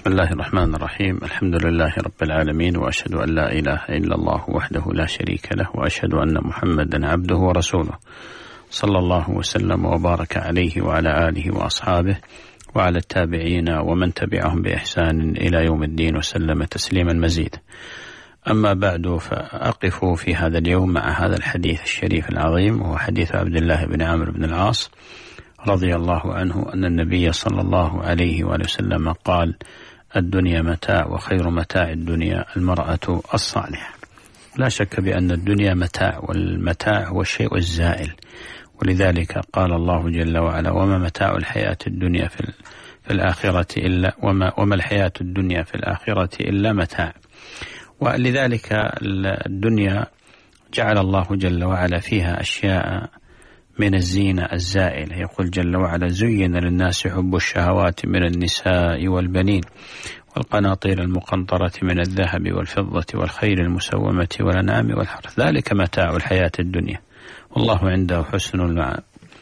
بسم الله الرحمن الرحيم. الحمد لله رب العالمين، وأشهد أن لا إله إلا الله وحده لا شريك له، وأشهد أن محمدا عبده ورسوله، صلى الله وسلم وبارك عليه وعلى آله وأصحابه وعلى التابعين ومن تبعهم بإحسان إلى يوم الدين وسلم تسليما مزيدا. أما بعد، فأقف في هذا اليوم مع هذا الحديث الشريف العظيم، وهو حديث عبد الله بن عمرو بن العاص رضي الله عنه أن النبي صلى الله عليه وآله وسلم قال: الدنيا متاع، وخير متاع الدنيا المرأة الصالحة. لا شك بأن الدنيا متاع، والمتاع هو الشيء الزائل، ولذلك قال الله جل وعلا: وما متاع الحياة الدنيا في الآخرة إلا وما الحياة الدنيا في الآخرة إلا متاع. ولذلك الدنيا جعل الله جل وعلا فيها أشياء من الزينة الزائلة. يقول جل وعلا: زين للناس حب الشهوات من النساء والبنين والقناطير المقنطرة من الذهب والفضة والخيل المسومة والأنعام والحرث، ذلك متاع الحياة الدنيا والله عنده حسن المآب.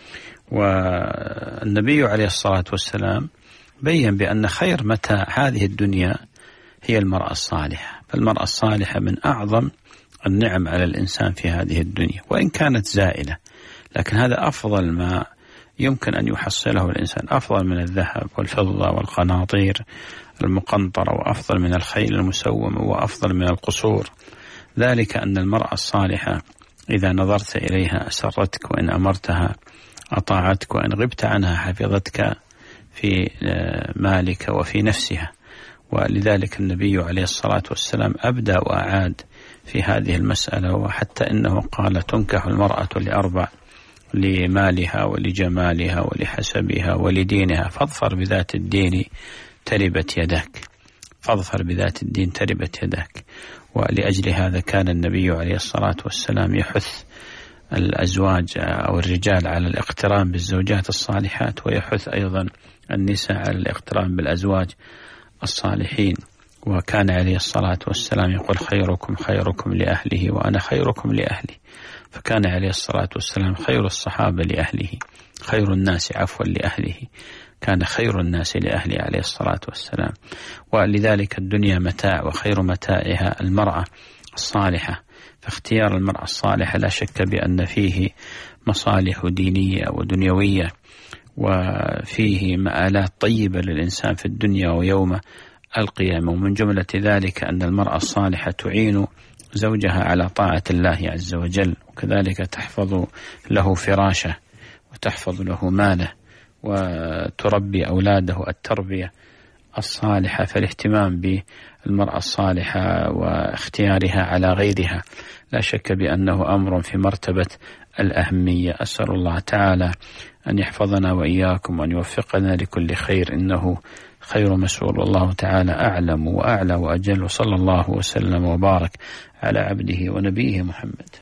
والنبي عليه الصلاة والسلام بيّن بأن خير متاع هذه الدنيا هي المرأة الصالحة، فالمرأة الصالحة من أعظم النعم على الإنسان في هذه الدنيا، وإن كانت زائلة، لكن هذا أفضل ما يمكن أن يحصله الإنسان، أفضل من الذهب والفضة والقناطير المقنطرة، وأفضل من الخيل المسومة، وأفضل من القصور. ذلك أن المرأة الصالحة إذا نظرت إليها أسرتك، وإن أمرتها أطاعتك، وإن غبت عنها حفظتك في مالك وفي نفسها. ولذلك النبي عليه الصلاة والسلام أبدأ وأعاد في هذه المسألة، وحتى إنه قال: تنكح المرأة لأربع: لمالها ولجمالها ولحسبها ولدينها، فاظفر بذات الدين تربت يداك. فاظفر بذات الدين تربت يداك. ولأجل هذا كان النبي عليه الصلاة والسلام يحث الأزواج أو الرجال على الاقتران بالزوجات الصالحات، ويحث أيضا النساء على الاقتران بالأزواج الصالحين. وكان عليه الصلاة والسلام يقول: خيركم خيركم لأهله وأنا خيركم لأهلي. فكان عليه الصلاة والسلام خير الصحابة لأهله، خير الناس عفوا لأهله، كان خير الناس لأهله عليه الصلاة والسلام. ولذلك الدنيا متاع، وخير متاعها المرأة الصالحة. فاختيار المرأة الصالحة لا شك بأن فيه مصالح دينية ودنيوية، وفيه مآلات طيبة للإنسان في الدنيا ويوم القيامة. ومن جملة ذلك أن المرأة الصالحة تعين زوجها على طاعة الله عز وجل، وكذلك تحفظ له فراشه، وتحفظ له ماله، وتربي أولاده التربية الصالحة. فالاهتمام بالمرأة الصالحة واختيارها على غيرها لا شك بأنه أمر في مرتبة الأهمية. أسأل الله تعالى أن يحفظنا وإياكم وأن يوفقنا لكل خير، إنه خير مسؤول. الله تعالى أعلم وأعلى وأجل، وصلى الله وسلم وبارك على عبده ونبيه محمد.